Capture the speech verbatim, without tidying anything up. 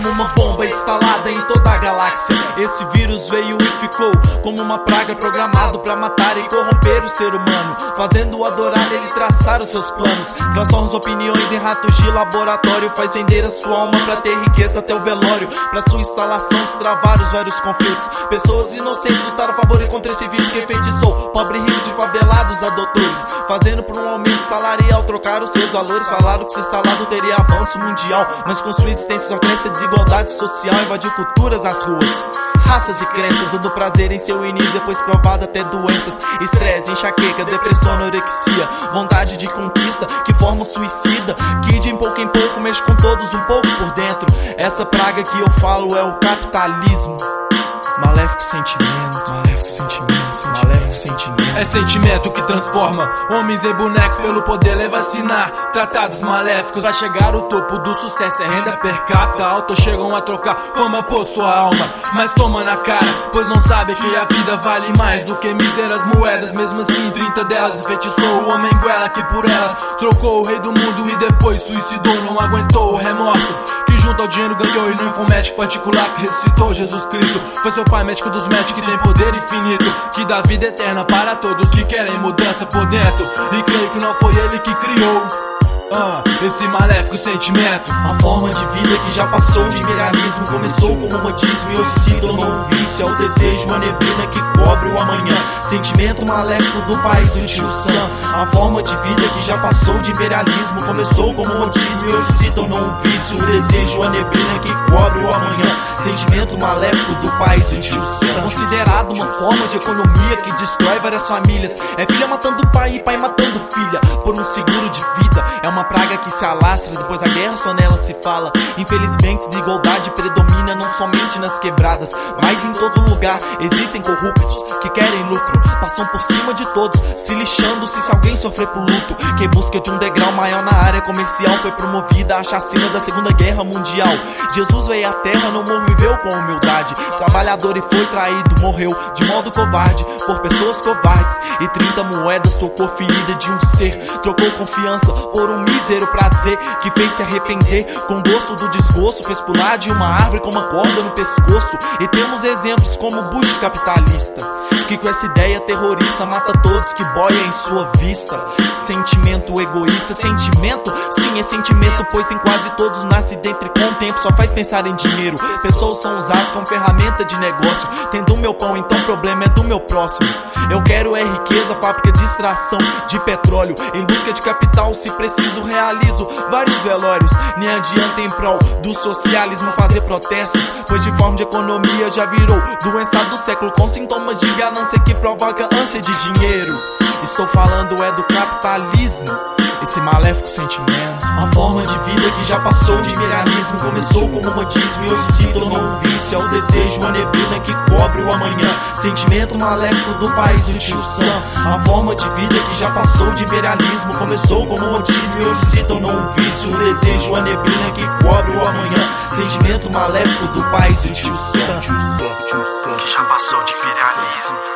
como uma bomba instalada em toda a galáxia. Esse vírus veio e ficou como uma praga, programado pra matar e corromper o ser humano, fazendo-o adorar ele traçar os seus planos. Transforma as opiniões em ratos de laboratório, faz vender a sua alma pra ter riqueza até o velório. Pra sua instalação se travar os vários conflitos. Pessoas inocentes lutaram a favor e contra esse vírus que enfeitiçou pobre, ricos de favelados a doutores, fazendo por um aumento salarial trocar os seus valores. Falaram que se instalado teria avanço mundial, mas com sua existência só cresce a desigualdade social, invadiu culturas nas ruas, raças e crenças, dando prazer em seu início, depois provado até doenças, estresse, enxaqueca, depressão, anorexia, vontade de conquista que forma um suicida, que de pouco em pouco mexe com todos um pouco por dentro. Essa praga que eu falo é o capitalismo. Maléfico sentimento, maléfico sentimento, sentimento, maléfico sentimento. É sentimento que transforma homens em bonecos pelo poder leva a assinar tratados maléficos. A chegar ao topo do sucesso é renda per capita alta, chegam a trocar fama por sua alma, mas toma na cara, pois não sabe que a vida vale mais do que míseras moedas. Mesmo assim, trinta delas enfeitiçou o homem goela, que por elas trocou o rei do mundo e depois suicidou. Não aguentou o remorso que junto ao dinheiro ganhou, e no informético particular que ressuscitou Jesus Cristo. Foi seu pai médico dos médicos que tem poder infinito, que dá vida eterna para todos que querem mudança por dentro, e creio que não foi ele que criou Ah, esse maléfico sentimento. A forma de vida que já passou de imperialismo, começou como romantismo e hoje se tornou um vício. É o desejo, a neblina que cobre o amanhã, sentimento maléfico do país do tio Sam. A forma de vida que já passou de imperialismo, começou como romantismo e hoje se tornou um vício. O desejo, a neblina que cobre o amanhã, sentimento maléfico do país do tio Sam. Considerado uma forma de economia que destrói várias famílias. É filha matando pai e pai matando filha por um seguro de vida. É uma praga que se alastra, depois da guerra só nela se fala. Infelizmente desigualdade predomina não somente nas quebradas, mas em todo lugar existem corruptos que querem lucro, passam por cima de todos, se lixando-se se alguém sofrer por luto. Quem busca de um degrau maior na área comercial foi promovida a chacina da Segunda Guerra Mundial. Jesus veio à terra, não viveu com humildade, trabalhador e foi traído, morreu de modo covarde por pessoas covardes, e trinta moedas tocou ferida de um ser, trocou confiança por um mísero prazer que fez se arrepender. Com gosto do desgosto fez pular de uma árvore com uma corda no pescoço. E temos exemplos como o Bush capitalista, que com essa ideia terrorista mata todos que boia em sua vista. Sentimento egoísta, sentimento, sim é sentimento, pois em quase todos nasce dentro e com o tempo só faz pensar em dinheiro. Pessoas são usadas como ferramenta de negócio, tendo o meu pão, então o problema é do meu próximo. Eu quero é riqueza, fábrica de extração de petróleo, em busca de capital, se preciso realizo vários velórios. Nem adianta em prol do socialismo fazer protestos, pois de forma de economia já virou doença do século, com sintomas de ganância que provoca ânsia de dinheiro. Estou falando é do capitalismo, esse maléfico sentimento. A forma de vida que já passou de imperialismo, começou como romantismo e hoje se tornou um vício. É o desejo, a neblina que cobre o amanhã, sentimento maléfico do país do tio Sam. A forma de vida que já passou de imperialismo, começou como romantismo e hoje se tornou um vício. O desejo, a neblina que cobre o amanhã, sentimento maléfico do país do tio Sam, que já passou de imperialismo.